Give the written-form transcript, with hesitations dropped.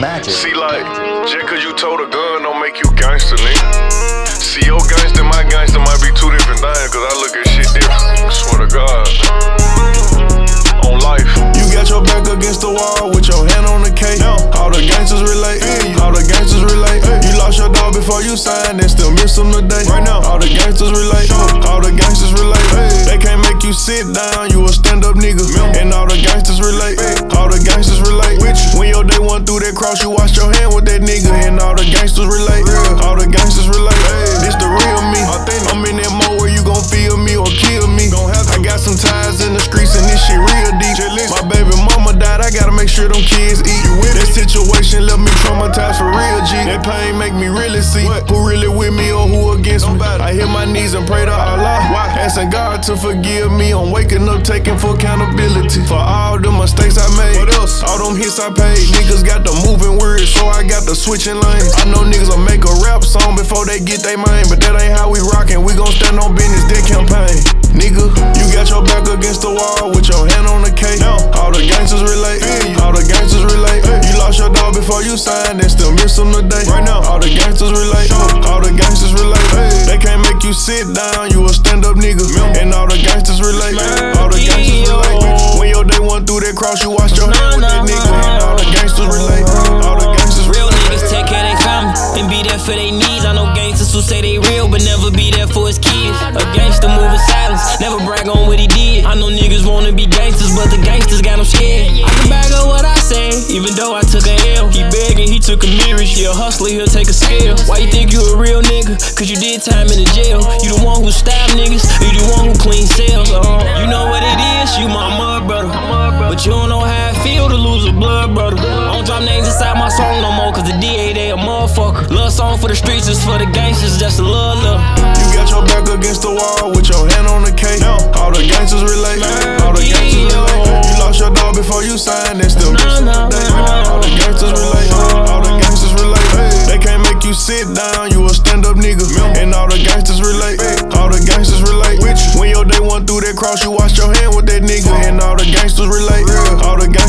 Magic. See, like, just cause you told a gun don't make you gangster, nigga. See, your gangster, my gangster might be two different things, cause I look at shit different. Swear to God. On life. You got your back against the wall with your hand on the cake. All the gangsters relate. All the gangsters relate. You lost your dog before you signed and still miss him today. Right now, all the gangsters relate. All the gangsters relate. They can't make you sit down, you a stand-up nigga. And all the gangsters relate. All the gangsters relate. When your day one through that cross, you wash your hand with that nigga. And all the gangsters relate. All the gangsters relate. This the real me. I'm in that mode where you gon' feel me or kill me. I got some ties in the streets and this shit real deep. My baby mama died, I gotta make sure them kids eat. That situation left me traumatized for real, G. That pain make me really see who really with me or who against me. I hit my knees and pray to Allah, asking God to forgive me. I'm waking up taking full accountability for all the mistakes I made. All them hits I paid. Niggas got the moving words, so I got the switching lanes. I know niggas will make a rap song before they get they main, but that ain't how we rockin'. We gon' stand on business, that campaign. Nigga, you got your back against the wall with your hand on the cake. All the gangsters relate. All the gangsters relate. You lost your dog before you signed and still miss him today. Right now, all the gangsters relate. All the gangsters relate. They can't make you sit down, you a stand-up nigga. And all the gangsters relate. All the gangsters relate. When your day one through that cross, you wash your hand with that nigga. And all the gangsters relate. All the gangsters real niggas take care of their family and be there for their needs. I know gangsters who say they real but never be there for his kids. A gangster move in silence, never brag on what he did. I know niggas wanna be gangsters, but the gangsters got them scared. I can back up what I say, even though I took a L. He begging, he took a mirror. He a hustler, he'll take a scale. Why you think you a real nigga? Cause you did time in the jail. You the one who stabbed niggas, you the one who clean cells. You know what it is, you my mud brother. But you don't know how it feel to lose a blood brother. I don't drop names inside my song no more, cause the DA they a motherfucker. Love song for the streets is for the gangsters, just a love. You got your back against the wall with your hand on the cake. All the gangsters relate. All the gangsters relate. You lost your dog before you signed and still miss him today. All the gangsters relate. All the gangsters relate. They can't make you sit down, you a stand-up nigga. And all the gangsters relate. All the gangsters relate. When your day one through that cross, you wash your hand with that nigga. And all the gangsters relate. All the